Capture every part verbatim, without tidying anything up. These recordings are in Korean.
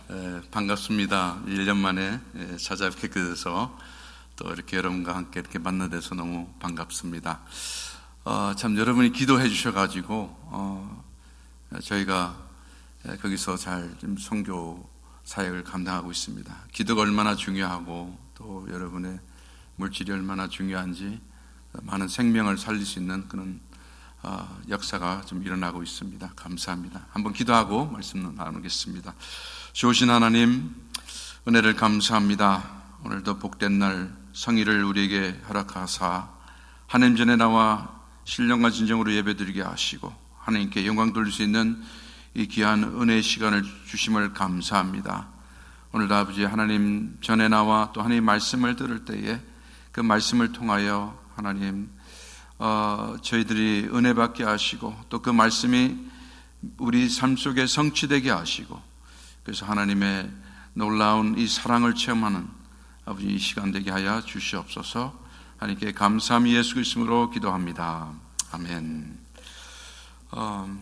에, 반갑습니다. 일 년 만에 에, 찾아뵙게 돼서 또 이렇게 여러분과 함께 이렇게 만나돼서 너무 반갑습니다. 어, 참 여러분이 기도해 주셔가지고 어, 저희가 에, 거기서 잘 좀 선교 사역을 감당하고 있습니다. 기도가 얼마나 중요하고 또 여러분의 물질이 얼마나 중요한지 많은 생명을 살릴 수 있는 그런 어, 역사가 좀 일어나고 있습니다. 감사합니다. 한번 기도하고 말씀 나누겠습니다. 좋으신 하나님, 은혜를 감사합니다. 오늘도 복된 날 성의를 우리에게 허락하사 하나님 전에 나와 신령과 진정으로 예배드리게 하시고 하나님께 영광 돌릴 수 있는 이 귀한 은혜의 시간을 주심을 감사합니다. 오늘도 아버지 하나님 전에 나와 또 하나님의 말씀을 들을 때에 그 말씀을 통하여 하나님 어, 저희들이 은혜 받게 하시고 또 그 말씀이 우리 삶 속에 성취되게 하시고 그래서 하나님의 놀라운 이 사랑을 체험하는 아버지 이 시간 되게 하여 주시옵소서. 하나님께 감사함이 예수 그리스도로 기도합니다. 아멘. 어,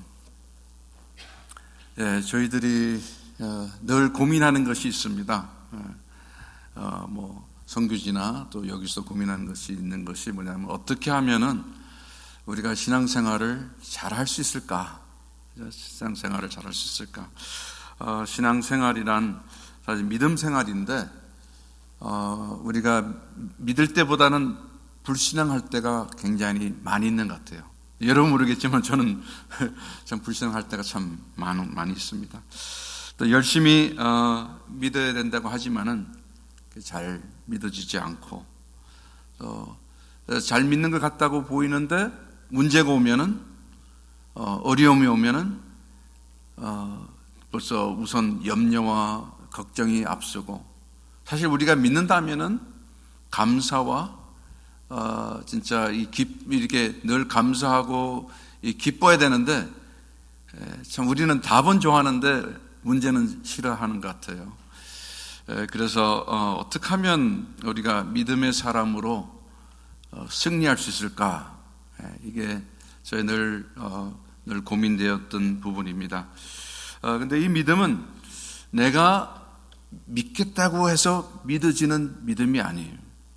예, 저희들이 어, 늘 고민하는 것이 있습니다. 어, 뭐 선교지나 또 여기서 고민하는 것이 있는 것이 뭐냐면 어떻게 하면은 우리가 신앙생활을 잘 할 수 있을까? 신앙생활을 잘 할 수 있을까? 어, 신앙생활이란 사실 믿음 생활인데 어, 우리가 믿을 때보다는 불신앙할 때가 굉장히 많이 있는 것 같아요. 여러분 모르겠지만 저는 참 불신앙할 때가 참 많, 많이 있습니다. 또 열심히 어, 믿어야 된다고 하지만은 잘 믿어지지 않고 또 잘 믿는 것 같다고 보이는데 문제가 오면은 어, 어려움이 오면은 어, 벌써 우선 염려와 걱정이 앞서고 사실 우리가 믿는다면은 감사와 어, 진짜 이 기, 이렇게 늘 감사하고 이 기뻐야 되는데 에, 참 우리는 답은 좋아하는데 문제는 싫어하는 것 같아요. 에, 그래서 어, 어떻게 하면 우리가 믿음의 사람으로 어, 승리할 수 있을까? 에, 이게 저희 늘, 어, 늘 고민되었던 부분입니다. 어, 근데 이 믿음은 내가 믿겠다고 해서 믿어지는 믿음이 아니에요.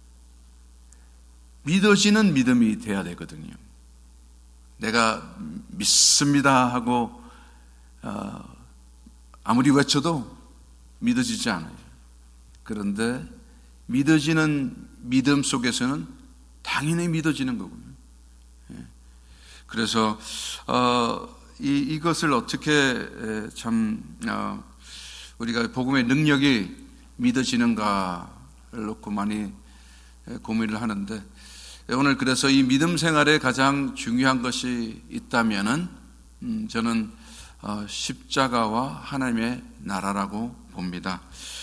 믿어지는 믿음이 돼야 되거든요. 내가 믿습니다 하고 어, 아무리 외쳐도 믿어지지 않아요. 그런데 믿어지는 믿음 속에서는 당연히 믿어지는 거군요. 예. 그래서 어, 이, 이것을 어떻게 참 어, 우리가 복음의 능력이 믿어지는가를 놓고 많이 고민을 하는데 오늘 그래서 이 믿음 생활에 가장 중요한 것이 있다면은 음, 저는 어, 십자가와 하나님의 나라라고 봅니다.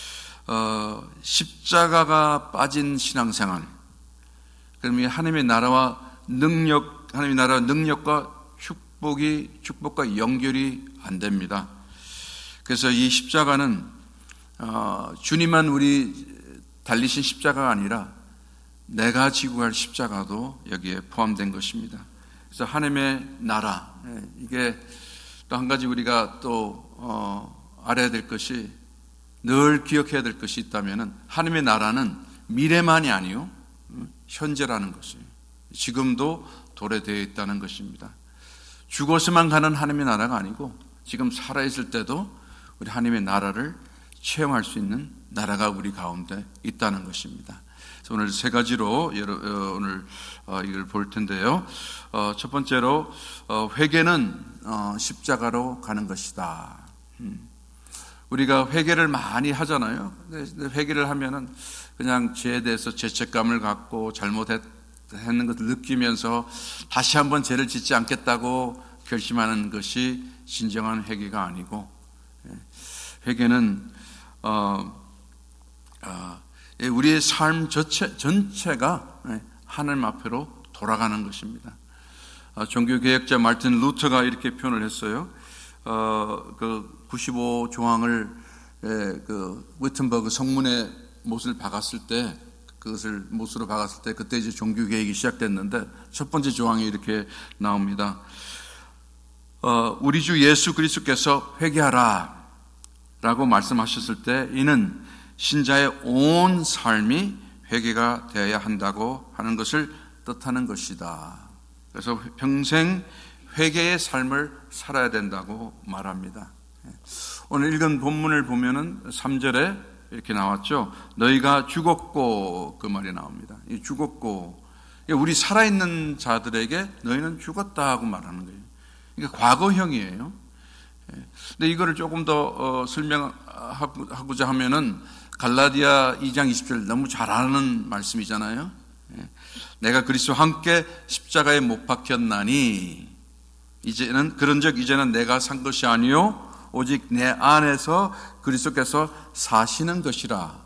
어, 십자가가 빠진 신앙생활, 그럼 이 하나님의 나라와 능력, 하나님의 나라와 능력과 축복이 축복과 연결이 안 됩니다. 그래서 이 십자가는 어, 주님만 우리 달리신 십자가가 아니라 내가 지고 갈 십자가도 여기에 포함된 것입니다. 그래서 하나님의 나라, 이게 또 한 가지 우리가 또 어, 알아야 될 것이 늘 기억해야 될 것이 있다면은 하나님의 나라는 미래만이 아니요 현재라는 것이에요. 지금도 도래되어 있다는 것입니다. 죽어서만 가는 하나님의 나라가 아니고 지금 살아있을 때도 우리 하나님의 나라를 체험할 수 있는 나라가 우리 가운데 있다는 것입니다. 그래서 오늘 세 가지로 오늘 이걸 볼 텐데요. 첫 번째로 회개는 십자가로 가는 것이다. 우리가 회개를 많이 하잖아요. 회개를 하면은 그냥 죄에 대해서 죄책감을 갖고 잘못했는 것을 느끼면서 다시 한번 죄를 짓지 않겠다고 결심하는 것이 진정한 회개가 아니고, 회개는 어, 어, 우리의 삶 전체, 전체가 하나님 앞으로 돌아가는 것입니다. 어, 종교개혁자 마르틴 루터가 이렇게 표현을 했어요. 어, 그 구십오 조항을 에, 그 위튼버그 성문에 못을 박았을 때, 그것을 못으로 박았을 때 그때 이제 종교개혁이 시작됐는데 첫 번째 조항이 이렇게 나옵니다. 어, 우리 주 예수 그리스도께서 회개하라. 라고 말씀하셨을 때 이는 신자의 온 삶이 회개가 되어야 한다고 하는 것을 뜻하는 것이다. 그래서 평생 회개의 삶을 살아야 된다고 말합니다. 오늘 읽은 본문을 보면은 삼 절에 이렇게 나왔죠. 너희가 죽었고, 그 말이 나옵니다. 이 죽었고, 우리 살아있는 자들에게 너희는 죽었다 하고 말하는 거예요. 그러니까 과거형이에요. 근데 이거를 조금 더 설명하고자 하면은 갈라디아 이 장 이십 절 너무 잘 아는 말씀이잖아요. 내가 그리스도와 함께 십자가에 못 박혔나니 이제는 그런즉 이제는 내가 산 것이 아니요 오직 내 안에서 그리스도께서 사시는 것이라.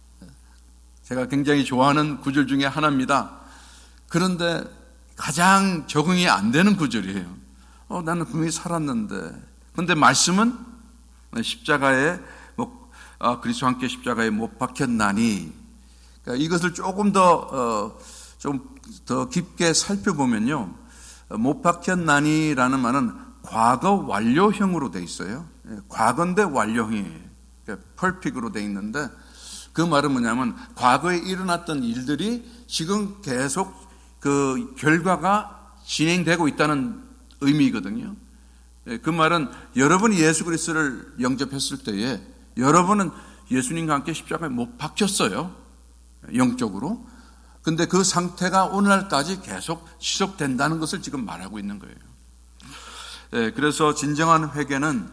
제가 굉장히 좋아하는 구절 중에 하나입니다. 그런데 가장 적응이 안 되는 구절이에요. 어, 나는 분명히 살았는데. 그런데 말씀은 십자가에 뭐, 아, 그리스도와 함께 십자가에 못 박혔나니. 그러니까 이것을 조금 더 어, 좀 더 깊게 살펴보면요, 못 박혔나니라는 말은 과거 완료형으로 돼 있어요. 과거인데 완료형이에요. 그러니까 펄픽으로 돼 있는데 그 말은 뭐냐면 과거에 일어났던 일들이 지금 계속 그 결과가 진행되고 있다는 의미거든요. 그 말은 여러분이 예수 그리스도를 영접했을 때에 여러분은 예수님과 함께 십자가에 못 박혔어요. 영적으로. 근데 그 상태가 오늘날까지 계속 지속된다는 것을 지금 말하고 있는 거예요. 네, 그래서 진정한 회개는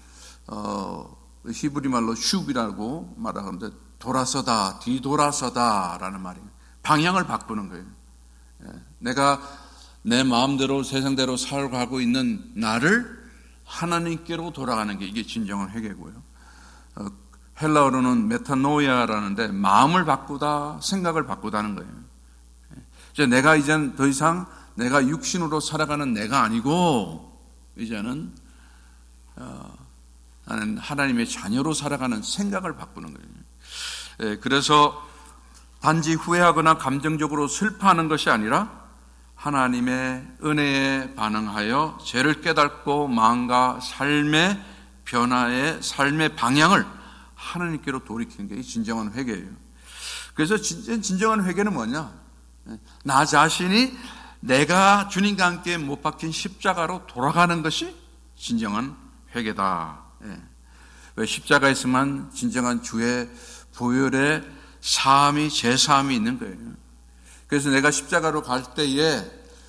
어, 히브리 말로 슈비라고 말하는데 돌아서다, 뒤돌아서다라는 말이에요. 방향을 바꾸는 거예요. 네, 내가 내 마음대로 세상대로 살아가고 있는 나를 하나님께로 돌아가는 게 이게 진정한 회개고요. 어, 헬라어로는 메타노이아라는데 마음을 바꾸다, 생각을 바꾸다는 거예요. 이제 내가 이제는 더 이상 내가 육신으로 살아가는 내가 아니고 이제는 어, 나는 하나님의 자녀로 살아가는 생각을 바꾸는 거예요. 예, 그래서 단지 후회하거나 감정적으로 슬퍼하는 것이 아니라 하나님의 은혜에 반응하여 죄를 깨닫고 마음과 삶의 변화의 삶의 방향을 하나님께로 돌이키는 게 진정한 회개예요. 그래서 진정한 회개는 뭐냐? 나 자신이 내가 주님과 함께 못 박힌 십자가로 돌아가는 것이 진정한 회개다. 왜 십자가에서만 진정한 주의 보혈의 사함이 제사함이 있는 거예요. 그래서 내가 십자가로 갈 때에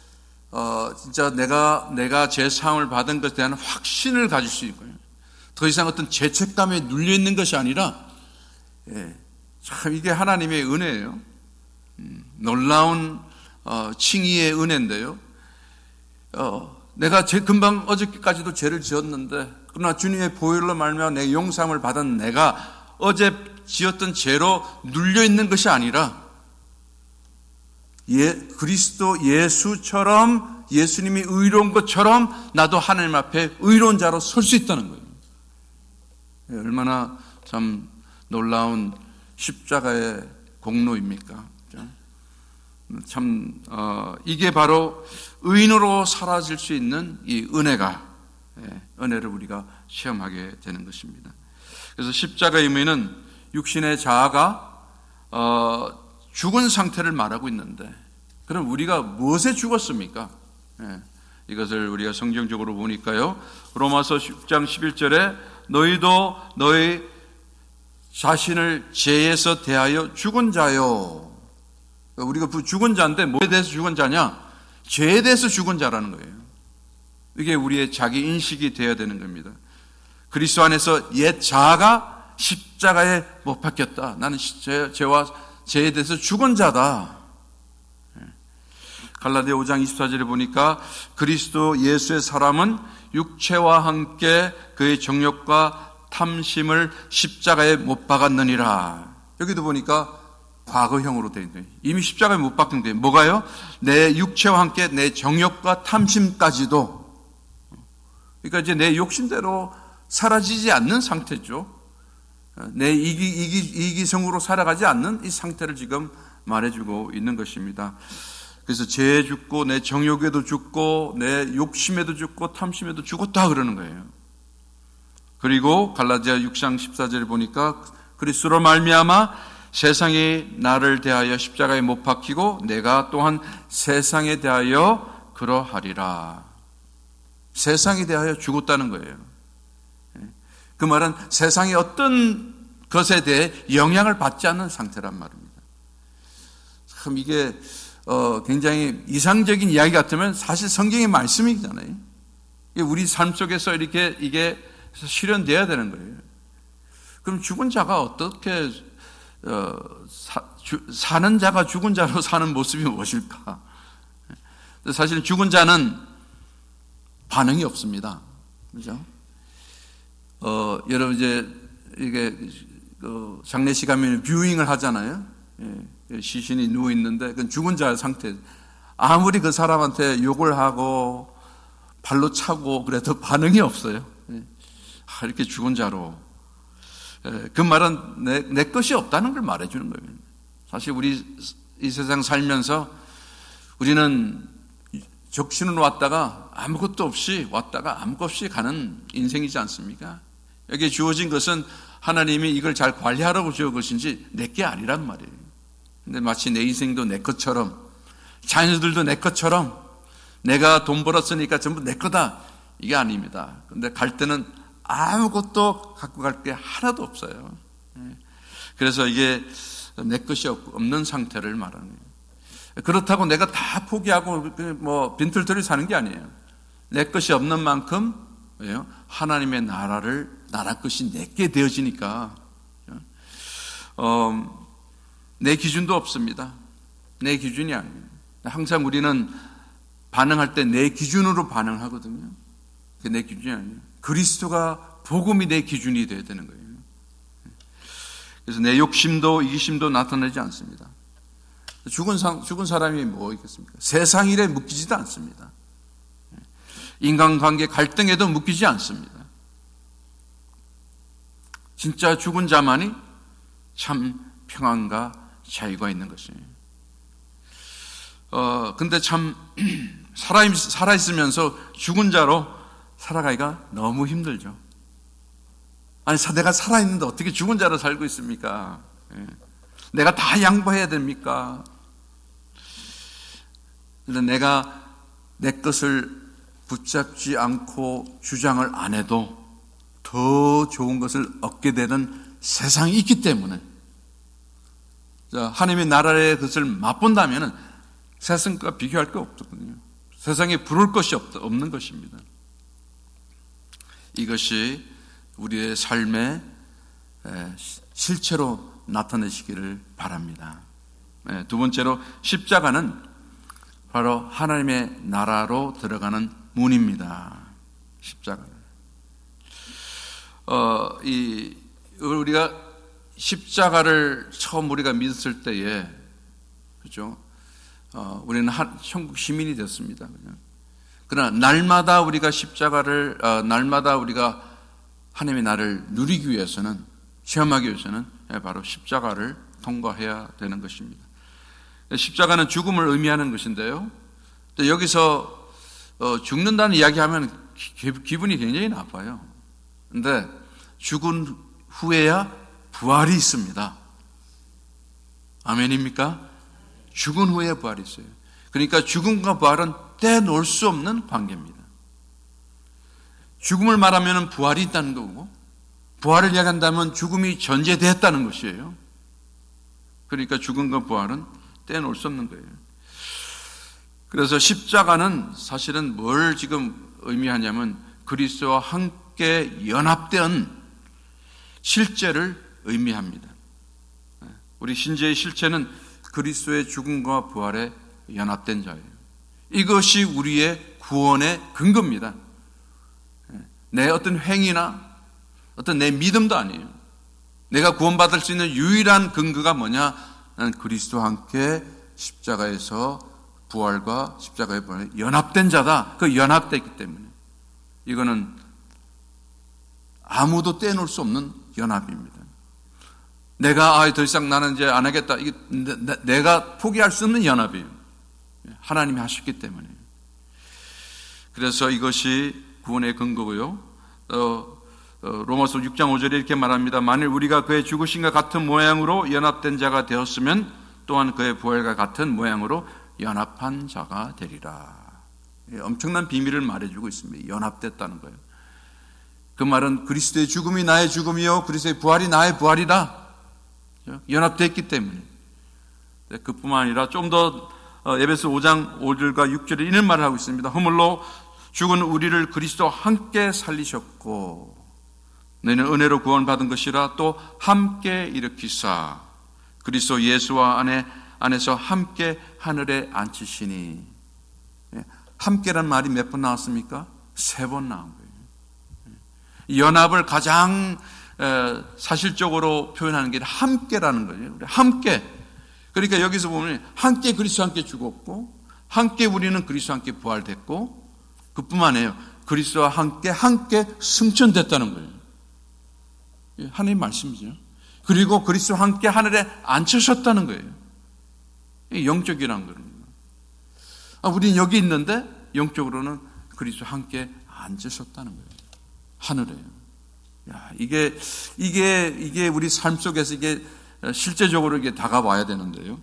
어 진짜 내가 내가 제사함을 받은 것에 대한 확신을 가질 수 있고요. 더 이상 어떤 죄책감에 눌려 있는 것이 아니라 예, 참 이게 하나님의 은혜예요. 음, 놀라운 어, 칭의의 은혜인데요. 어, 내가 제 금방 어저께까지도 죄를 지었는데 그러나 주님의 보혈로 말미암아 내 용서함을 받은 내가 어제 지었던 죄로 눌려 있는 것이 아니라 예, 그리스도 예수처럼 예수님이 의로운 것처럼 나도 하나님 앞에 의로운 자로 설 수 있다는 거예요. 얼마나 참 놀라운 십자가의 공로입니까? 참 어, 이게 바로 의인으로 사라질 수 있는 이 은혜가 예, 은혜를 우리가 체험하게 되는 것입니다. 그래서 십자가의 의미는 육신의 자아가 어, 죽은 상태를 말하고 있는데 그럼 우리가 무엇에 죽었습니까? 예, 이것을 우리가 성경적으로 보니까요. 로마서 십 장 십일 절에 너희도 너희 자신을 죄에서 대하여 죽은 자요. 우리가 죽은 자인데 뭐에 대해서 죽은 자냐? 죄에 대해서 죽은 자라는 거예요. 이게 우리의 자기 인식이 되어야 되는 겁니다. 그리스도 안에서 옛 자아가 십자가에 못 박혔다. 나는 죄, 죄와 죄에 대해서 죽은 자다. 갈라디아 오 장 이십사 절에 보니까 그리스도 예수의 사람은 육체와 함께 그의 정욕과 탐심을 십자가에 못 박았느니라. 여기도 보니까 과거형으로 되어 있는 거예요. 이미 십자가에 못 박힌 거예요. 뭐가요? 내 육체와 함께 내 정욕과 탐심까지도. 그러니까 이제 내 욕심대로 사라지지 않는 상태죠. 내 이기, 이기, 이기성으로 살아가지 않는 이 상태를 지금 말해주고 있는 것입니다. 그래서 죄에 죽고 내 정욕에도 죽고 내 욕심에도 죽고 탐심에도 죽었다 그러는 거예요. 그리고 갈라디아 육 장 십사 절에 보니까 그리스도로 말미암아 세상이 나를 대하여 십자가에 못 박히고 내가 또한 세상에 대하여 그러하리라. 세상에 대하여 죽었다는 거예요. 그 말은 세상의 어떤 것에 대해 영향을 받지 않는 상태란 말입니다. 참 이게 어 굉장히 이상적인 이야기 같으면 사실 성경의 말씀이잖아요. 우리 삶 속에서 이렇게 이게 실현돼야 되는 거예요. 그럼 죽은 자가 어떻게 어, 사, 주, 사는 자가 죽은 자로 사는 모습이 무엇일까? 사실 죽은 자는 반응이 없습니다. 그죠? 어, 여러분 이제 이게 어, 장례식 하면 뷰잉을 하잖아요. 예, 시신이 누워 있는데 그건 죽은 자의 상태. 아무리 그 사람한테 욕을 하고 발로 차고 그래도 반응이 없어요. 예. 아, 이렇게 죽은 자로. 예, 그 말은 내, 내 것이 없다는 걸 말해주는 거예요. 사실 우리 이 세상 살면서 우리는 적신으로 왔다가 아무것도 없이 왔다가 아무것도 없이 가는 인생이지 않습니까? 여기에 주어진 것은 하나님이 이걸 잘 관리하라고 주어 것인지 내게 아니란 말이에요. 근데 마치 내 인생도 내 것처럼 자녀들도 내 것처럼 내가 돈 벌었으니까 전부 내 거다 이게 아닙니다. 근데 갈 때는 아무것도 갖고 갈 게 하나도 없어요. 그래서 이게 내 것이 없는 상태를 말하는 거예요. 그렇다고 내가 다 포기하고 뭐 빈털터리 사는 게 아니에요. 내 것이 없는 만큼 왜요? 하나님의 나라를 나라 것이 내게 되어지니까 어, 내 기준도 없습니다. 내 기준이 아니에요. 항상 우리는 반응할 때 내 기준으로 반응하거든요. 그게 내 기준이 아니에요. 그리스도가 복음이 내 기준이 되어야 되는 거예요. 그래서 내 욕심도 이기심도 나타나지 않습니다. 죽은, 사, 죽은 사람이 뭐 있겠습니까? 세상 일에 묶이지도 않습니다. 인간관계 갈등에도 묶이지 않습니다. 진짜 죽은 자만이 참 평안과 자유가 있는 것이에요. 어, 근데 참, 살아, 살아있으면서 죽은 자로 살아가기가 너무 힘들죠. 아니, 내가 살아있는데 어떻게 죽은 자로 살고 있습니까? 예. 내가 다 양보해야 됩니까? 그런데 내가 내 것을 붙잡지 않고 주장을 안 해도 더 좋은 것을 얻게 되는 세상이 있기 때문에 하나님의 나라의 것을 맛본다면 세상과 비교할 게 없거든요. 세상에 부를 것이 없는 것입니다. 이것이 우리의 삶의 실체로 나타내시기를 바랍니다. 두 번째로 십자가는 바로 하나님의 나라로 들어가는 문입니다. 십자가는. 어, 이, 우리가 십자가를 처음 우리가 믿었을 때에, 그죠? 어, 우리는 한, 천국 시민이 됐습니다. 그죠? 그러나 날마다 우리가 십자가를, 어, 날마다 우리가 하나님의 나라를 누리기 위해서는, 체험하기 위해서는 바로 십자가를 통과해야 되는 것입니다. 십자가는 죽음을 의미하는 것인데요. 여기서 어, 죽는다는 이야기하면 기, 기분이 굉장히 나빠요. 그런데 죽은 후에야 부활이 있습니다. 아멘입니까? 죽은 후에 부활이 있어요. 그러니까 죽음과 부활은 떼놓을 수 없는 관계입니다. 죽음을 말하면 부활이 있다는 거고, 부활을 이야기한다면 죽음이 전제되었다는 것이에요. 그러니까 죽음과 부활은 떼놓을 수 없는 거예요. 그래서 십자가는 사실은 뭘 지금 의미하냐면 그리스도와 함께 연합된 실제를 의미합니다. 우리 신제의 실체는 그리스도의 죽음과 부활에 연합된 자예요. 이것이 우리의 구원의 근거입니다. 내 어떤 행위나 어떤 내 믿음도 아니에요. 내가 구원받을 수 있는 유일한 근거가 뭐냐? 나는 그리스도와 함께 십자가에서 부활과 십자가의 부활에 연합된 자다. 그 연합됐기 때문에 이거는 아무도 떼놓을 수 없는 연합입니다. 내가 아, 더 이상 나는 이제 안 하겠다. 이게 내, 내가 포기할 수 없는 연합이에요. 하나님이 하셨기 때문에. 그래서 이것이 구원의 근거고요. 어, 로마서 육 장 오 절에 이렇게 말합니다. 만일 우리가 그의 죽으심과 같은 모양으로 연합된 자가 되었으면 또한 그의 부활과 같은 모양으로 연합한 자가 되리라. 엄청난 비밀을 말해주고 있습니다. 연합됐다는 거예요. 그 말은 그리스도의 죽음이 나의 죽음이요 그리스도의 부활이 나의 부활이다. 연합됐기 때문에. 그뿐만 아니라 좀 더 에베소 오 장 오 절과 육 절에 이런 말을 하고 있습니다. 허물로 죽은 우리를 그리스도와 함께 살리셨고 너희는 은혜로 구원받은 것이라 또 함께 일으키사 그리스도 예수와 안에, 안에서 함께 하늘에 앉히시니. 함께란 말이 몇 번 나왔습니까? 세 번 나온 거예요. 연합을 가장 사실적으로 표현하는 게 함께라는 거예요. 함께. 그러니까 여기서 보면 함께 그리스도와 함께 죽었고 함께 우리는 그리스도와 함께 부활됐고 그뿐만 아니에요. 그리스도와 함께 함께 승천됐다는 거예요. 하나님 말씀이죠. 그리고 그리스도와 함께 하늘에 앉으셨다는 거예요. 영적이라는 겁니다. 아, 우리는 여기 있는데 영적으로는 그리스도와 함께 앉으셨다는 거예요. 하늘에. 야, 이게 이게 이게 우리 삶 속에서 이게 실제적으로 이게 다가와야 되는데요.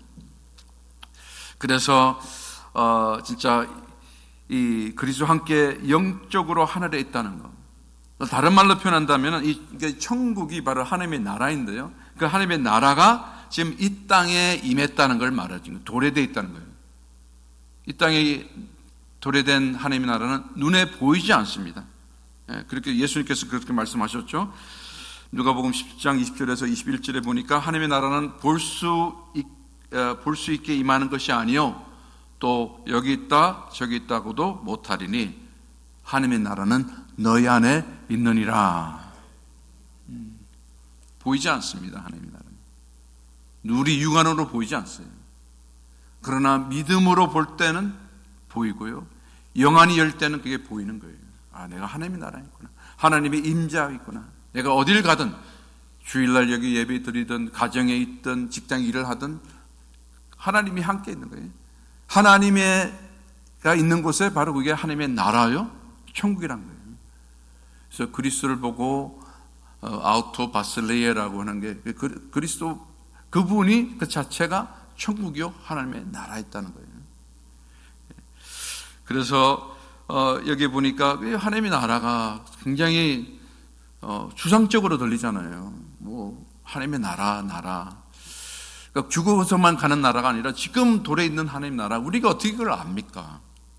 그래서 어, 진짜 이 그리스도와 함께 영적으로 하늘에 있다는 것. 다른 말로 표현한다면 이 천국이 바로 하나님의 나라인데요. 그 하나님의 나라가 지금 이 땅에 임했다는 걸 말하죠. 도래되어 있다는 거예요. 이 땅에 도래된 하나님의 나라는 눈에 보이지 않습니다. 그렇게 예수님께서 그렇게 말씀하셨죠. 누가복음 십 장 이십 절에서 이십일 절에 보니까 하나님의 나라는 볼 수 볼 수 있게 임하는 것이 아니요 또 여기 있다 저기 있다고도 못하리니 하나님의 나라는 너희 안에 있느니라. 음, 보이지 않습니다. 하나님의 나라는 우리 육안으로 보이지 않어요. 그러나 믿음으로 볼 때는 보이고요, 영안이 열 때는 그게 보이는 거예요. 아, 내가 하나님의 나라에 있구나, 하나님의 임재하고 있구나. 내가 어딜 가든 주일날 여기 예배 드리든 가정에 있든 직장 일을 하든 하나님이 함께 있는 거예요. 하나님의가 있는 곳에 바로 그게 하나님의 나라요, 천국이란 거예요. 그래서 그리스도를 보고 아우토 바슬레이라고 하는 게 그리스도 그분이 그 자체가 천국이요 하나님의 나라에 있다는 거예요. 그래서 어, 여기 보니까 하나님의 나라가 굉장히 어, 추상적으로 들리잖아요. 뭐 하나님의 나라, 나라. 그러니까 죽어서만 가는 나라가 아니라 지금 돌에 있는 하나님 나라. 우리가 어떻게 그걸 압니까?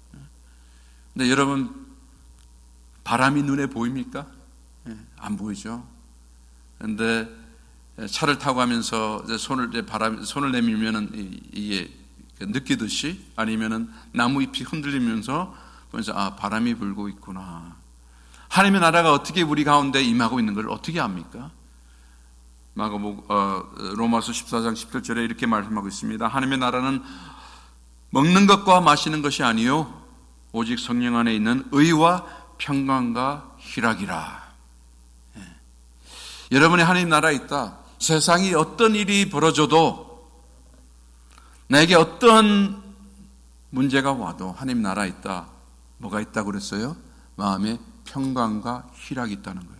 근데 여러분, 바람이 눈에 보입니까? 안 보이죠. 그런데 차를 타고 가면서 손을 바람 손을 내밀면은 이게 느끼듯이, 아니면은 나무 잎이 흔들리면서 보면서 아, 바람이 불고 있구나. 하나님의 나라가 어떻게 우리 가운데 임하고 있는 걸 어떻게 압니까? 마가복 어, 로마서 십사 장 십칠 절에 이렇게 말씀하고 있습니다. 하나님의 나라는 먹는 것과 마시는 것이 아니요 오직 성령 안에 있는 의와 평강과 희락이라. 예. 여러분의 하나님 나라에 있다. 세상이 어떤 일이 벌어져도, 나에게 어떤 문제가 와도 하나님 나라에 있다. 뭐가 있다고 그랬어요? 마음에 평강과 희락이 있다는 거예요.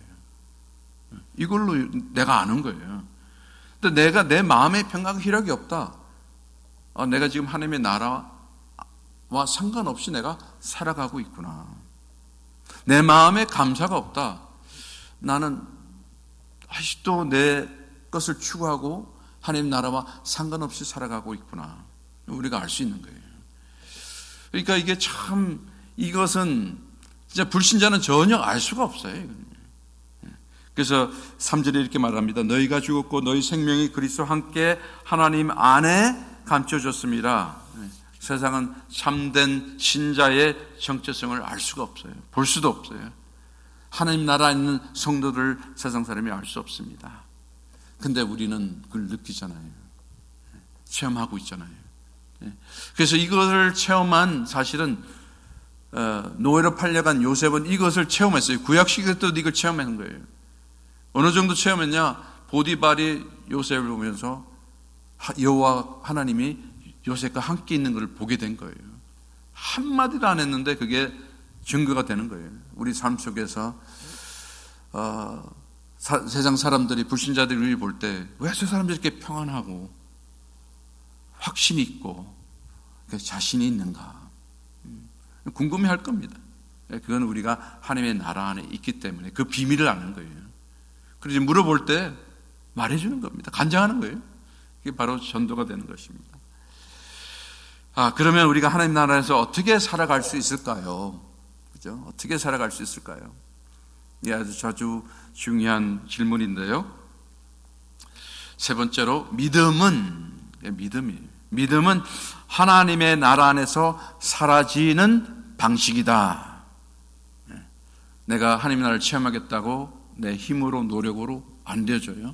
이걸로 내가 아는 거예요. 근데 내가 내 마음에 평강과 희락이 없다. 아, 내가 지금 하나님의 나라와 상관없이 내가 살아가고 있구나. 내 마음에 감사가 없다. 나는 아직도 내 것을 추구하고 하나님 나라와 상관없이 살아가고 있구나. 우리가 알 수 있는 거예요. 그러니까 이게 참, 이것은 진짜 불신자는 전혀 알 수가 없어요. 그래서 삼 절에 이렇게 말합니다. 너희가 죽었고 너희 생명이 그리스도와 함께 하나님 안에 감춰졌습니다. 세상은 참된 신자의 정체성을 알 수가 없어요. 볼 수도 없어요. 하나님 나라에 있는 성도들 세상 사람이 알 수 없습니다. 근데 우리는 그걸 느끼잖아요. 체험하고 있잖아요. 그래서 이것을 체험한, 사실은 노예로 팔려간 요셉은 이것을 체험했어요. 구약 시대 때도 이걸 체험한 거예요. 어느 정도 체험했냐? 보디발이 요셉을 보면서 여호와 하나님이 요셉과 함께 있는 걸 보게 된 거예요. 한마디도 안 했는데 그게 증거가 되는 거예요. 우리 삶 속에서 어, 사, 세상 사람들이, 불신자들이 우리 볼 때 왜 저 사람들이 이렇게 평안하고 확신이 있고 자신이 있는가 궁금해할 겁니다. 그건 우리가 하나님의 나라 안에 있기 때문에 그 비밀을 아는 거예요. 그래서 물어볼 때 말해주는 겁니다. 간증하는 거예요. 그게 바로 전도가 되는 것입니다. 아, 그러면 우리가 하나님 나라에서 어떻게 살아갈 수 있을까요? 그죠? 어떻게 살아갈 수 있을까요? 이 아주 자주 중요한 질문인데요. 세 번째로, 믿음은, 믿음이에요. 믿음은 하나님의 나라 안에서 사라지는 방식이다. 내가 하나님의 나라를 체험하겠다고 내 힘으로, 노력으로 안 되어져요.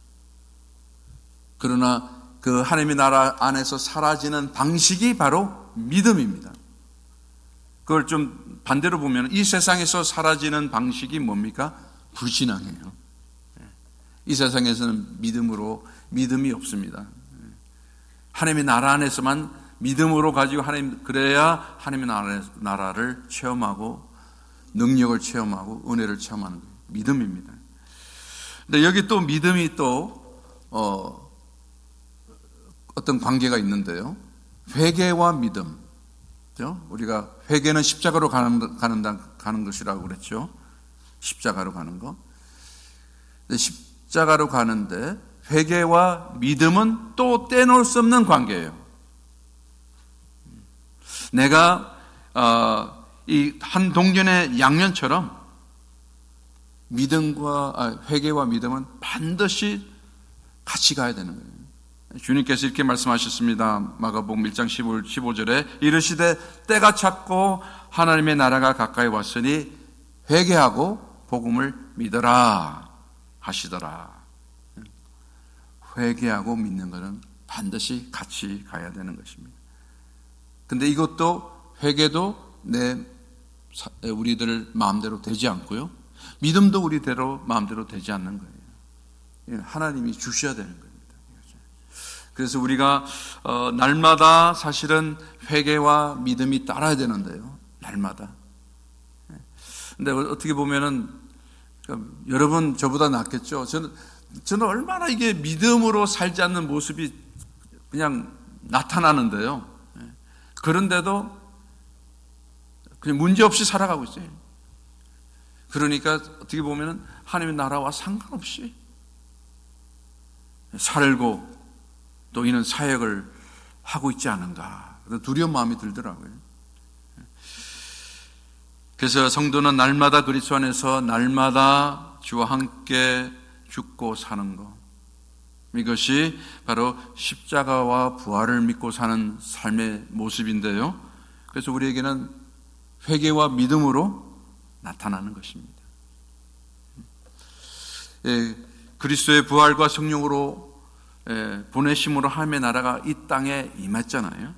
그러나 그 하나님의 나라 안에서 사라지는 방식이 바로 믿음입니다. 그걸 좀 반대로 보면 이 세상에서 사라지는 방식이 뭡니까? 불신앙이에요. 이 세상에서는 믿음으로, 믿음이 없습니다. 하나님의 나라 안에서만 믿음으로 가지고 하나님, 그래야 하나님의 나라를 체험하고 능력을 체험하고 은혜를 체험하는 거예요. 믿음입니다. 근데 여기 또 믿음이 또 어, 어떤 관계가 있는데요. 회개와 믿음. 그렇죠? 우리가 회개는 십자가로 가는, 가는, 가는 것이라고 그랬죠. 십자가로 가는 거. 십자가로 가는데 회개와 믿음은 또 떼놓을 수 없는 관계예요. 내가 어, 이 한 동전의 양면처럼 믿음과 아, 회개와 믿음은 반드시 같이 가야 되는 거예요. 주님께서 이렇게 말씀하셨습니다. 마가복음 일 장 십오 절에 이르시되 때가 찼고 하나님의 나라가 가까이 왔으니 회개하고 복음을 믿어라 하시더라. 회개하고 믿는 것은 반드시 같이 가야 되는 것입니다. 근데 이것도 회개도 내 우리들 마음대로 되지 않고요. 믿음도 우리대로 마음대로 되지 않는 거예요. 하나님이 주셔야 되는 겁니다. 그래서 우리가 어, 날마다 사실은 회개와 믿음이 따라야 되는데요. 날마다. 근데 어떻게 보면은 여러분 저보다 낫겠죠. 저는 저는 얼마나 이게 믿음으로 살지 않는 모습이 그냥 나타나는데요. 그런데도 그냥 문제 없이 살아가고 있어요. 그러니까 어떻게 보면은 하나님의 나라와 상관없이 살고 또 이는 사역을 하고 있지 않은가 두려운 마음이 들더라고요. 그래서 성도는 날마다 그리스도 안에서 날마다 주와 함께 죽고 사는 것, 이것이 바로 십자가와 부활을 믿고 사는 삶의 모습인데요. 그래서 우리에게는 회개와 믿음으로 나타나는 것입니다. 예, 그리스도의 부활과 성령으로 예, 보내심으로 하나님의 나라가 이 땅에 임했잖아요.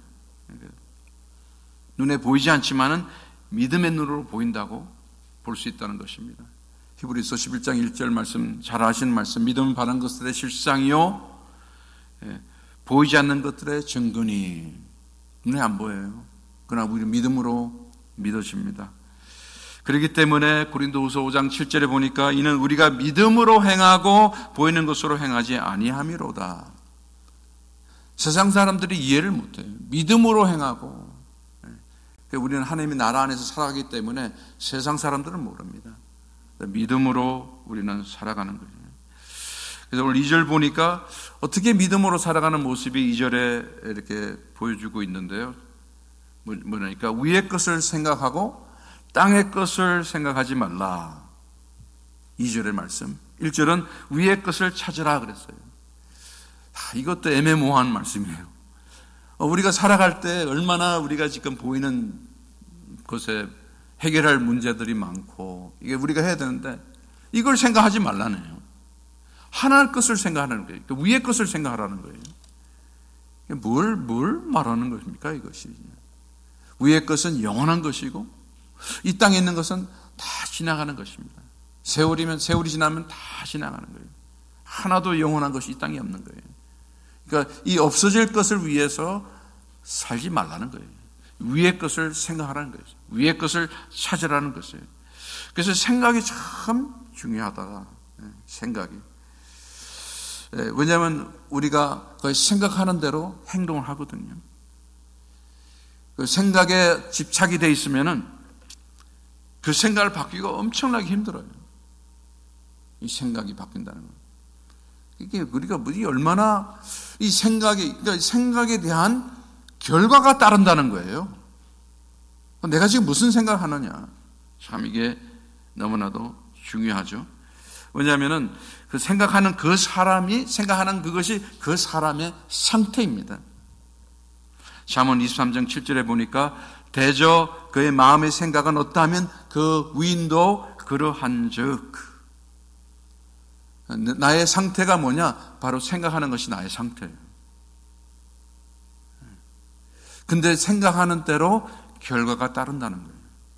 눈에 보이지 않지만은 믿음의 눈으로 보인다고 볼 수 있다는 것입니다. 히브리서 십일 장 일 절 말씀 잘 아시는 말씀, 믿음은 바른 것들의 실상이요 예, 보이지 않는 것들의 증거니. 눈에 안 보여요. 그러나 우리 믿음으로 믿어집니다. 그렇기 때문에 고린도후서 오 장 칠 절에 보니까 이는 우리가 믿음으로 행하고 보이는 것으로 행하지 아니함이로다. 세상 사람들이 이해를 못해요. 믿음으로 행하고. 우리는 하나님의 나라 안에서 살아가기 때문에 세상 사람들은 모릅니다. 믿음으로 우리는 살아가는 거예요. 그래서 오늘 이 절 보니까 어떻게 믿음으로 살아가는 모습이 이 절에 이렇게 보여주고 있는데요. 뭐냐니까 위의 것을 생각하고 땅의 것을 생각하지 말라. 이 절의 말씀. 일 절은 위의 것을 찾으라 그랬어요. 아, 이것도 애매모호한 말씀이에요. 우리가 살아갈 때 얼마나 우리가 지금 보이는 것에 해결할 문제들이 많고 이게 우리가 해야 되는데 이걸 생각하지 말라네요. 하나의 것을 생각하는 거예요. 위의 것을 생각하라는 거예요. 뭘, 뭘 말하는 것입니까 이것이? 위의 것은 영원한 것이고 이 땅에 있는 것은 다 지나가는 것입니다. 세월이면 세월이 지나면 다 지나가는 거예요. 하나도 영원한 것이 이 땅에 없는 거예요. 그러니까 이 없어질 것을 위해서 살지 말라는 거예요. 위의 것을 생각하라는 거예요. 위의 것을 찾으라는 것이에요. 그래서 생각이 참 중요하다. 생각이. 왜냐하면 우리가 거의 생각하는 대로 행동을 하거든요. 그 생각에 집착이 돼 있으면은 그 생각을 바뀌기가 엄청나게 힘들어요. 이 생각이 바뀐다는 거. 이게 우리가 얼마나 이 생각이, 그러니까 생각에 대한 결과가 따른다는 거예요. 내가 지금 무슨 생각하느냐. 참 이게 너무나도 중요하죠. 왜냐하면은 그 생각하는 그 사람이 생각하는 그것이 그 사람의 상태입니다. 잠언 이십삼 장 칠 절에 보니까 대저 그의 마음의 생각은 어떠하면 그 위인도 그러한즉. 나의 상태가 뭐냐? 바로 생각하는 것이 나의 상태예요. 근데 생각하는 대로 결과가 따른다는 거예요.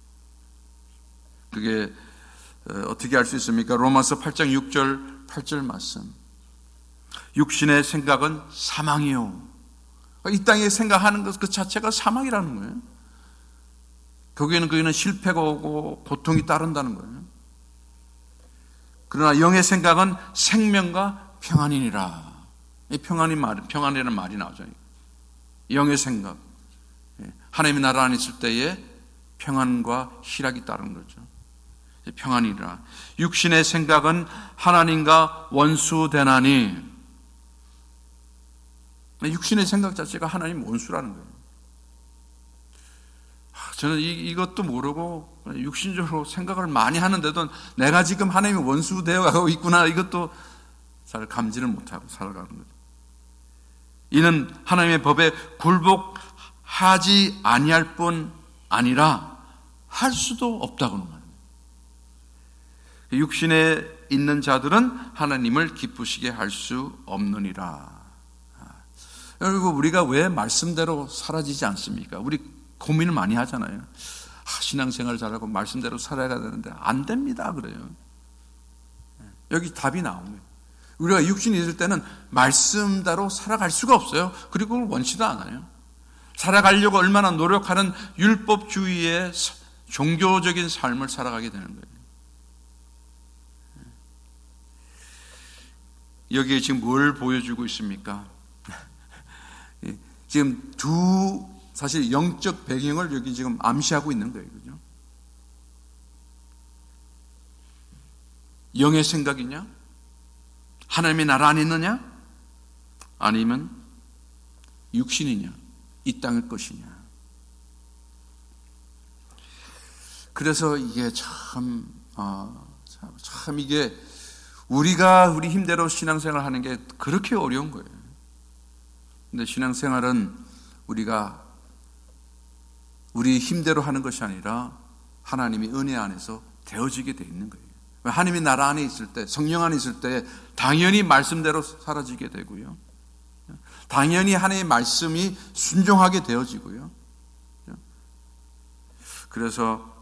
그게 어떻게 알 수 있습니까? 로마서 팔 장 육 절 팔 절 말씀. 육신의 생각은 사망이요. 이 땅에 생각하는 것 그 자체가 사망이라는 거예요. 거기에는 거기는 실패가 오고 고통이 따른다는 거예요. 그러나 영의 생각은 생명과 평안이니라. 이 평안이 말, 평안이라는 말이 나오죠. 영의 생각. 하나님의 나라 안에 있을 때에 평안과 희락이 따른 거죠. 평안이라. 육신의 생각은 하나님과 원수되나니. 육신의 생각 자체가 하나님 원수라는 거예요. 저는 이, 이것도 모르고 육신적으로 생각을 많이 하는데도 내가 지금 하나님의 원수 되어가고 있구나, 이것도 잘 감지를 못하고 살아가는 거죠. 이는 하나님의 법에 굴복하지 아니할 뿐 아니라 할 수도 없다고 하는 거예요. 육신에 있는 자들은 하나님을 기쁘시게 할 수 없느니라. 그리고 우리가 왜 말씀대로 사라지지 않습니까? 우리 고민을 많이 하잖아요. 아, 신앙생활을 잘하고 말씀대로 살아야 되는데 안 됩니다 그래요. 여기 답이 나오네요. 우리가 육신이 있을 때는 말씀대로 살아갈 수가 없어요. 그리고 그걸 원치도 않아요. 살아가려고 얼마나 노력하는 율법주의의 종교적인 삶을 살아가게 되는 거예요. 여기에 지금 뭘 보여주고 있습니까? 지금 두 사실 영적 배경을 여기 지금 암시하고 있는 거예요. 그죠? 영의 생각이냐? 하나님의 나라 안에 있느냐? 아니면 육신이냐? 이 땅의 것이냐? 그래서 이게 참, 어, 참, 참 이게 우리가 우리 힘대로 신앙생활 하는 게 그렇게 어려운 거예요. 근데 신앙생활은 우리가 우리 힘대로 하는 것이 아니라 하나님의 은혜 안에서 되어지게 돼 있는 거예요. 하나님의 나라 안에 있을 때, 성령 안에 있을 때 당연히 말씀대로 사라지게 되고요. 당연히 하나님의 말씀이 순종하게 되어지고요. 그래서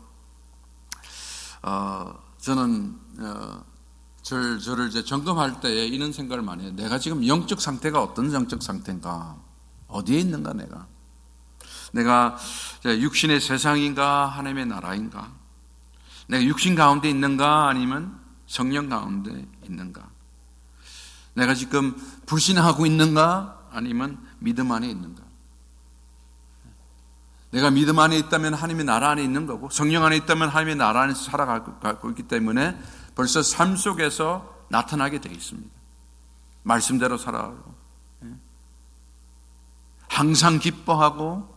어, 저는 어, 저를, 저를 이제 점검할 때에 이런 생각을 많이 해요. 내가 지금 영적 상태가 어떤 영적 상태인가? 어디에 있는가 내가? 내가 육신의 세상인가 하나님의 나라인가? 내가 육신 가운데 있는가 아니면 성령 가운데 있는가? 내가 지금 불신하고 있는가 아니면 믿음 안에 있는가? 내가 믿음 안에 있다면 하나님의 나라 안에 있는 거고 성령 안에 있다면 하나님의 나라 안에서 살아가고 있기 때문에 벌써 삶 속에서 나타나게 되어 있습니다. 말씀대로 살아가고 항상 기뻐하고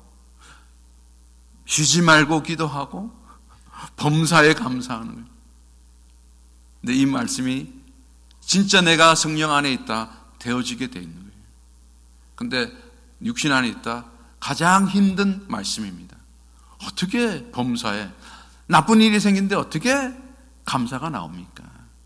쉬지 말고 기도하고 범사에 감사하는 거예요. 근데 이 말씀이 진짜 내가 성령 안에 있다 되어지게 되어 있는 거예요. 근데 육신 안에 있다 가장 힘든 말씀입니다. 어떻게 범사에 나쁜 일이 생긴데 어떻게 감사가 나옵니까?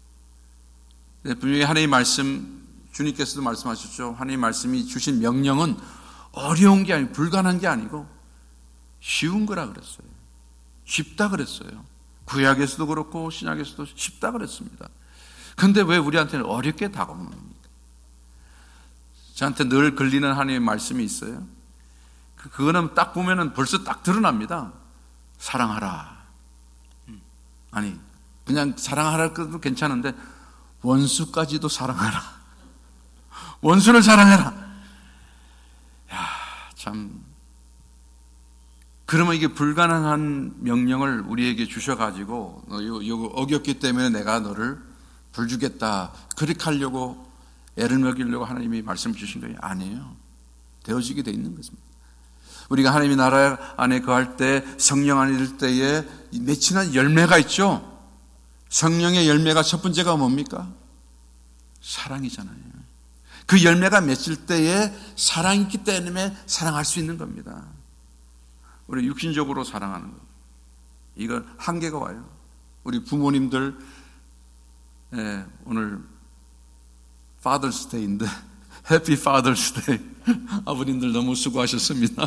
분명히 하나님의 말씀, 주님께서도 말씀하셨죠. 하나님의 말씀이 주신 명령은 어려운 게 아니고 불가능한 게 아니고 쉬운 거라 그랬어요. 쉽다 그랬어요. 구약에서도 그렇고 신약에서도 쉽다 그랬습니다. 그런데 왜 우리한테는 어렵게 다가오는 겁니까? 저한테 늘 걸리는 하나님의 말씀이 있어요. 그거는 딱 보면은 벌써 딱 드러납니다. 사랑하라. 아니 그냥 사랑하라 것도 괜찮은데 원수까지도 사랑하라. 원수를 사랑해라. 야, 참. 그러면 이게 불가능한 명령을 우리에게 주셔가지고 너 이거, 이거 어겼기 때문에 내가 너를 불 주겠다. 그렇게 하려고 애를 먹이려고 하나님이 말씀 주신 거예요? 아니에요. 되어지게 돼 있는 것입니다. 우리가 하나님의 나라 안에 거할 때, 성령 안에 있을 때에 맺히는 열매가 있죠. 성령의 열매가 첫 번째가 뭡니까? 사랑이잖아요. 그 열매가 맺힐 때에 사랑이 있기 때문에 사랑할 수 있는 겁니다. 우리 육신적으로 사랑하는 것, 이건 한계가 와요. 우리 부모님들, 예, 오늘 Father's Day인데 해피 Father's Day. 아버님들 너무 수고하셨습니다.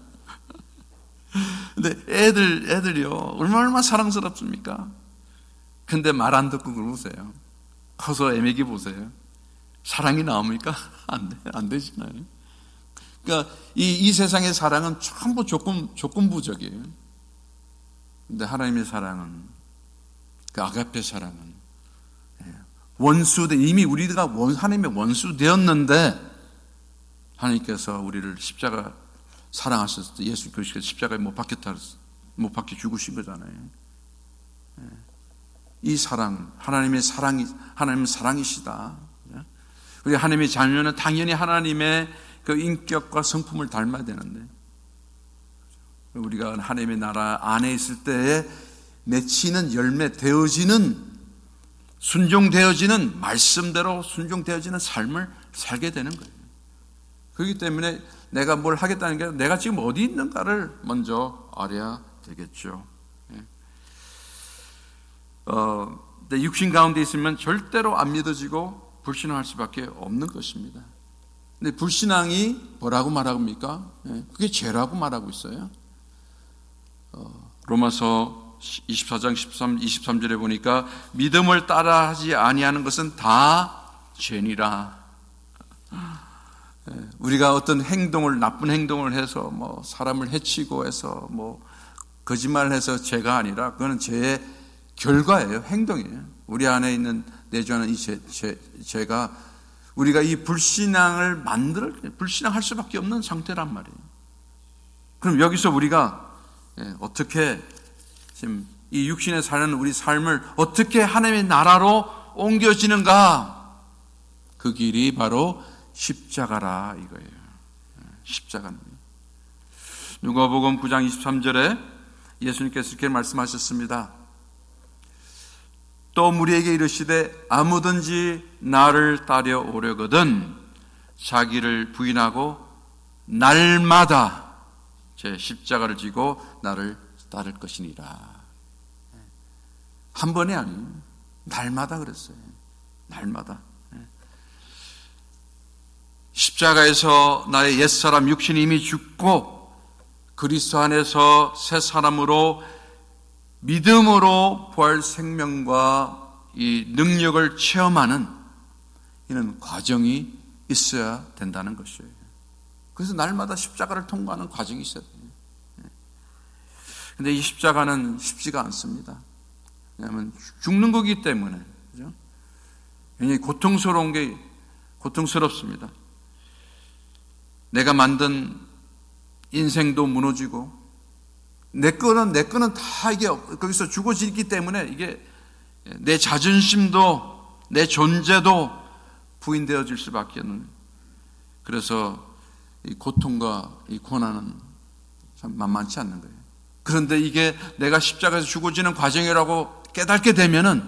근데 애들, 애들이요 얼마나 얼마나 사랑스럽습니까? 근데 말 안 듣고 그러세요. 커서 애매기 보세요. 사랑이 나옵니까? 안 돼, 안 되잖아요. 그러니까 이, 이 세상의 사랑은 전부 조건, 조건부적이에요. 근데 하나님의 사랑은, 그 아가페 사랑은 원수, 이미 우리가 원, 하나님의 원수 되었는데 하나님께서 우리를 십자가 사랑하셨을 때 예수 그리스도께서 십자가에 못 박혔다, 못 박혀 죽으신 거잖아요. 이 사랑, 하나님의 사랑이, 하나님은 사랑이시다. 우리 하나님의 자녀는 당연히 하나님의 그 인격과 성품을 닮아야 되는데, 우리가 하나님의 나라 안에 있을 때에 맺히는 열매, 되어지는, 순종되어지는, 말씀대로 순종되어지는 삶을 살게 되는 거예요. 그렇기 때문에 내가 뭘 하겠다는 게 내가 지금 어디 있는가를 먼저 알아야 되겠죠. 어, 내 육신 가운데 있으면 절대로 안 믿어지고 불신앙할 수밖에 없는 것입니다. 근데 불신앙이 뭐라고 말합니까? 그게 죄라고 말하고 있어요. 어, 로마서 이십사 장 십삼, 이십삼 절에 보니까 믿음을 따라하지 아니하는 것은 다 죄니라. 우리가 어떤 행동을, 나쁜 행동을 해서 뭐 사람을 해치고 해서 뭐 거짓말을 해서 죄가 아니라 그거는 죄의 결과예요. 행동이에요. 우리 안에 있는 내주하는 이 죄, 죄, 죄가 우리가 이 불신앙을 만들, 불신앙할 수밖에 없는 상태란 말이에요. 그럼 여기서 우리가 어떻게 지금 이 육신에 사는 우리 삶을 어떻게 하나님의 나라로 옮겨지는가? 그 길이 바로 십자가라 이거예요. 십자가입니다. 누가복음 구 장 이십삼 절에 예수님께서 이렇게 말씀하셨습니다. 또 무리에게 이르시되 아무든지 나를 따려오려거든 자기를 부인하고 날마다 제 십자가를 지고 나를 따를 것이니라. 한 번이 아니에요. 날마다 그랬어요. 날마다. 십자가에서 나의 옛사람 육신이 이미 죽고 그리스도 안에서 새 사람으로 믿음으로 부활 생명과 이 능력을 체험하는 이런 과정이 있어야 된다는 것이에요. 그래서 날마다 십자가를 통과하는 과정이 있어야 돼요. 그런데 이 십자가는 쉽지가 않습니다. 왜냐하면 죽는 거기 때문에, 그죠? 굉장히 고통스러운 게 고통스럽습니다. 내가 만든 인생도 무너지고 내 거는 내 거는 다 이게 거기서 죽어지기 때문에 이게 내 자존심도 내 존재도 부인되어질 수밖에 없는. 그래서 이 고통과 이 고난은 참 만만치 않는 거예요. 그런데 이게 내가 십자가에서 죽어지는 과정이라고 깨닫게 되면은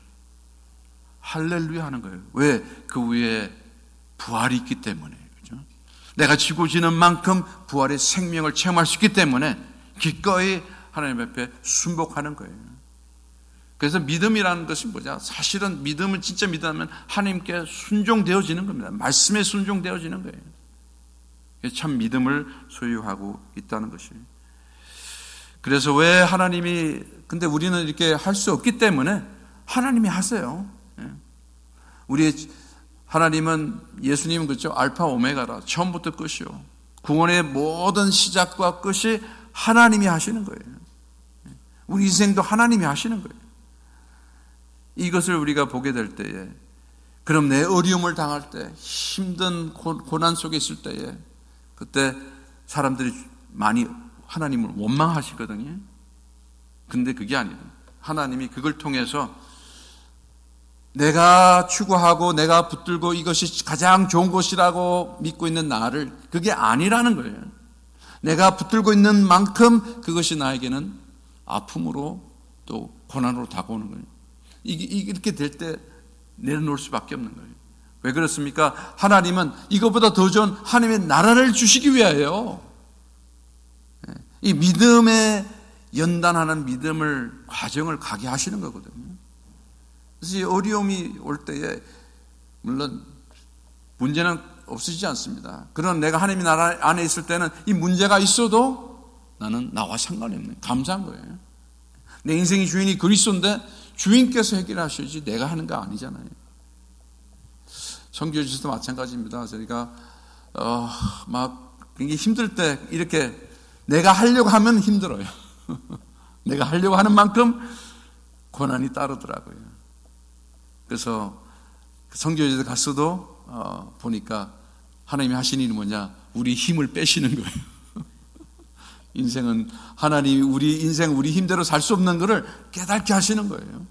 할렐루야 하는 거예요. 왜? 그 위에 부활이 있기 때문에. 그죠? 내가 죽어지는 만큼 부활의 생명을 체험할 수 있기 때문에 기꺼이 하나님 앞에 순복하는 거예요. 그래서 믿음이라는 것이 뭐냐? 사실은 믿음을 진짜 믿으면 하나님께 순종되어지는 겁니다. 말씀에 순종되어지는 거예요. 참 믿음을 소유하고 있다는 것이에요. 그래서 왜 하나님이, 근데 우리는 이렇게 할 수 없기 때문에 하나님이 하세요. 우리의 하나님은, 예수님은 그렇죠. 알파 오메가라. 처음부터 끝이요. 구원의 모든 시작과 끝이 하나님이 하시는 거예요. 우리 인생도 하나님이 하시는 거예요. 이것을 우리가 보게 될 때에 그럼 내 어려움을 당할 때, 힘든 고난 속에 있을 때에 그때 사람들이 많이 하나님을 원망하시거든요. 근데 그게 아니에요. 하나님이 그걸 통해서 내가 추구하고 내가 붙들고 이것이 가장 좋은 것이라고 믿고 있는 나를, 그게 아니라는 거예요. 내가 붙들고 있는 만큼 그것이 나에게는 아픔으로 또 고난으로 다가오는 거예요. 이게 이렇게 될 때 내려놓을 수밖에 없는 거예요. 왜 그렇습니까? 하나님은 이것보다 더 좋은 하나님의 나라를 주시기 위하여 이 믿음에 연단하는 믿음을 과정을 가게 하시는 거거든요. 그래서 이 어려움이 올 때에 물론 문제는 없어지지 않습니다. 그러나 내가 하나님의 나라 안에 있을 때는 이 문제가 있어도 나는 나와 상관이 없는, 감사한 거예요. 내 인생의 주인이 그리스도인데 주인께서 해결하셔야지 내가 하는 거 아니잖아요. 선교지도 마찬가지입니다. 저희가 어, 막 굉장히 힘들 때 이렇게 내가 하려고 하면 힘들어요. 내가 하려고 하는 만큼 고난이 따르더라고요. 그래서 선교지에 갔어도 어, 보니까 하나님이 하시는 일이 뭐냐? 우리 힘을 빼시는 거예요. 인생은 하나님이 우리 인생 우리 힘대로 살 수 없는 것을 깨닫게 하시는 거예요.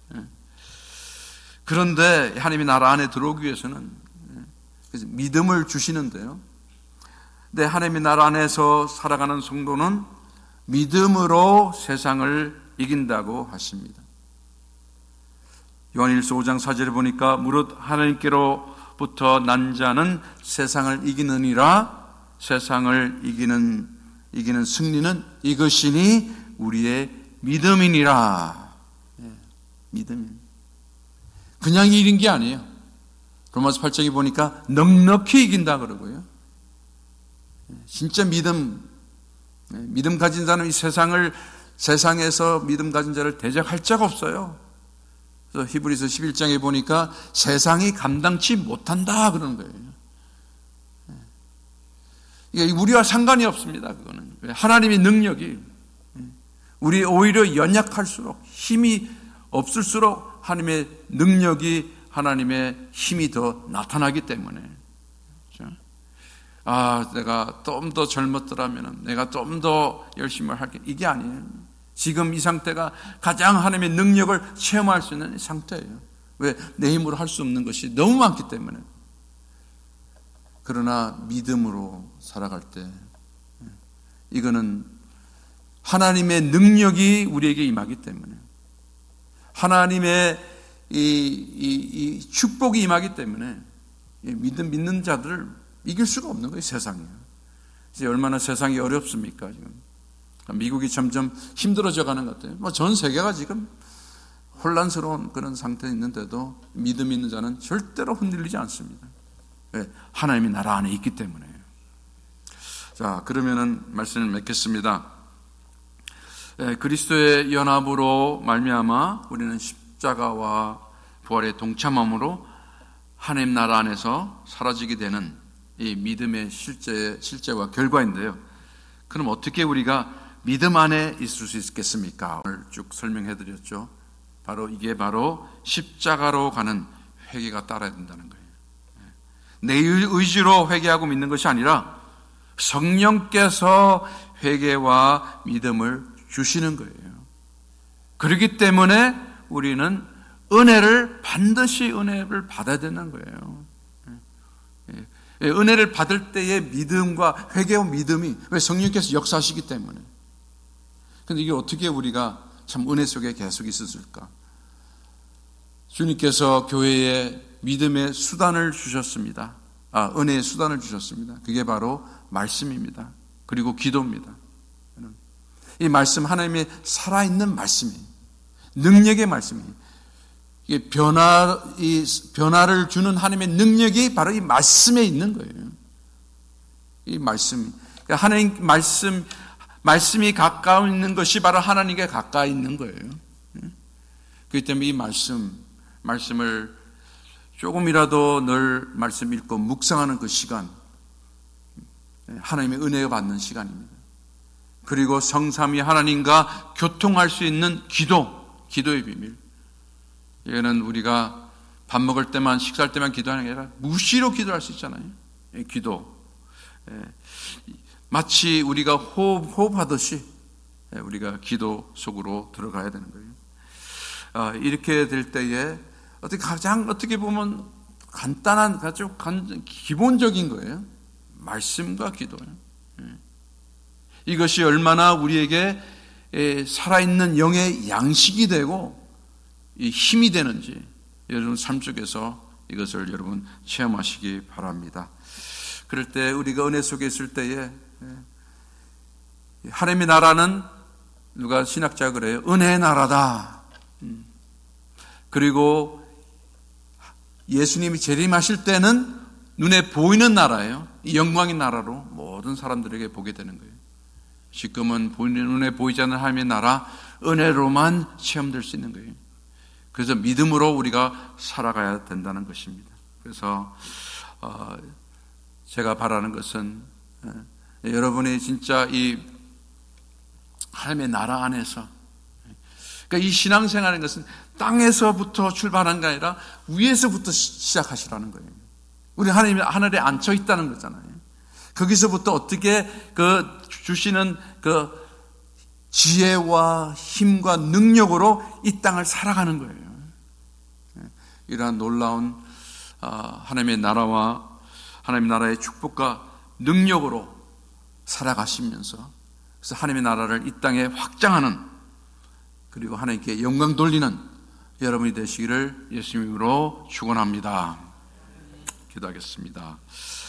그런데 하나님의 나라 안에 들어오기 위해서는 믿음을 주시는데요. 근데 하나님의 나라 안에서 살아가는 성도는 믿음으로 세상을 이긴다고 하십니다. 요한일서 오 장 사 절에 보니까 무릇 하나님께로부터 난 자는 세상을 이기느니라. 세상을 이기는 이기는 승리는 이것이니 우리의 믿음이니라. 예, 믿음. 그냥 이긴 게 아니에요. 로마서 팔 장에 보니까 넉넉히 이긴다 그러고요. 진짜 믿음, 믿음 가진 자는 이 세상을, 세상에서 믿음 가진 자를 대적할 자가 없어요. 그래서 히브리서 십일 장에 보니까 세상이 감당치 못한다 그러는 거예요. 이게 우리와 상관이 없습니다. 그거는 하나님의 능력이, 우리 오히려 연약할수록, 힘이 없을수록 하나님의 능력이, 하나님의 힘이 더 나타나기 때문에. 그렇죠? 아, 내가 좀 더 젊었더라면, 내가 좀 더 열심히 할게. 이게 아니에요. 지금 이 상태가 가장 하나님의 능력을 체험할 수 있는 상태예요. 왜? 내 힘으로 할 수 없는 것이 너무 많기 때문에. 그러나 믿음으로 살아갈 때 이거는 하나님의 능력이 우리에게 임하기 때문에, 하나님의 이, 이, 이 축복이 임하기 때문에 믿음 믿는 자들을 이길 수가 없는 거예요. 세상이 이제 얼마나 세상이 어렵습니까? 지금 미국이 점점 힘들어져 가는 것 같아요. 뭐 전 세계가 지금 혼란스러운 그런 상태에 있는데도 믿음 있는 자는 절대로 흔들리지 않습니다. 왜? 하나님이 나라 안에 있기 때문에요. 자, 그러면은 말씀을 맺겠습니다. 예, 그리스도의 연합으로 말미암아 우리는 십자가와 부활의 동참함으로 하나님 나라 안에서 사라지게 되는 이 믿음의 실제, 실제와 결과인데요. 그럼 어떻게 우리가 믿음 안에 있을 수 있겠습니까? 오늘 쭉 설명해 드렸죠. 바로 이게 바로 십자가로 가는 회개가 따라야 된다는 거예요. 내 의지로 회개하고 믿는 것이 아니라 성령께서 회개와 믿음을 주시는 거예요. 그렇기 때문에 우리는 은혜를, 반드시 은혜를 받아야 되는 거예요. 은혜를 받을 때의 믿음과 회개와 믿음이, 왜? 성령께서 역사하시기 때문에. 그런데 이게 어떻게 우리가 참 은혜 속에 계속 있었을까? 주님께서 교회에 믿음의 수단을 주셨습니다. 아, 은혜의 수단을 주셨습니다. 그게 바로 말씀입니다. 그리고 기도입니다. 이 말씀, 하나님의 살아있는 말씀이, 능력의 말씀이, 이게 변화, 이 변화를 주는 하나님의 능력이 바로 이 말씀에 있는 거예요. 이 말씀, 그러니까 하나님 말씀, 말씀이 가까이 있는 것이 바로 하나님께 가까이 있는 거예요. 그렇기 때문에 이 말씀, 말씀을 조금이라도 늘 말씀 읽고 묵상하는 그 시간, 하나님의 은혜를 받는 시간입니다. 그리고 성삼위 하나님과 교통할 수 있는 기도, 기도의 비밀. 이거는 우리가 밥 먹을 때만, 식사할 때만 기도하는 게 아니라 무시로 기도할 수 있잖아요. 기도. 마치 우리가 호흡, 호흡하듯이 우리가 기도 속으로 들어가야 되는 거예요. 이렇게 될 때에 어떻게 가장 어떻게 보면 간단한 아주 기본적인 거예요. 말씀과 기도예요. 이것이 얼마나 우리에게 살아있는 영의 양식이 되고 힘이 되는지 여러분 삶 속에서 이것을 여러분 체험하시기 바랍니다. 그럴 때 우리가 은혜 속에 있을 때에 하나님의 나라는 누가 신학자 그래요. 은혜의 나라다. 그리고 예수님이 재림하실 때는 눈에 보이는 나라예요. 이 영광의 나라로 모든 사람들에게 보게 되는 거예요. 지금은 눈에 보이지 않는 하나님의 나라, 은혜로만 체험될 수 있는 거예요. 그래서 믿음으로 우리가 살아가야 된다는 것입니다. 그래서 어, 제가 바라는 것은 예, 여러분이 진짜 이 하나님의 나라 안에서, 그러니까 이 신앙생활인 것은 땅에서부터 출발한 게 아니라 위에서부터 시작하시라는 거예요. 우리 하나님이 하늘에 앉혀 있다는 거잖아요. 거기서부터 어떻게 그 주시는 그 지혜와 힘과 능력으로 이 땅을 살아가는 거예요. 이러한 놀라운 하나님의 나라와 하나님의 나라의 축복과 능력으로 살아가시면서, 그래서 하나님의 나라를 이 땅에 확장하는, 그리고 하나님께 영광 돌리는 여러분이 되시기를 예수님으로 축원합니다. 기도하겠습니다.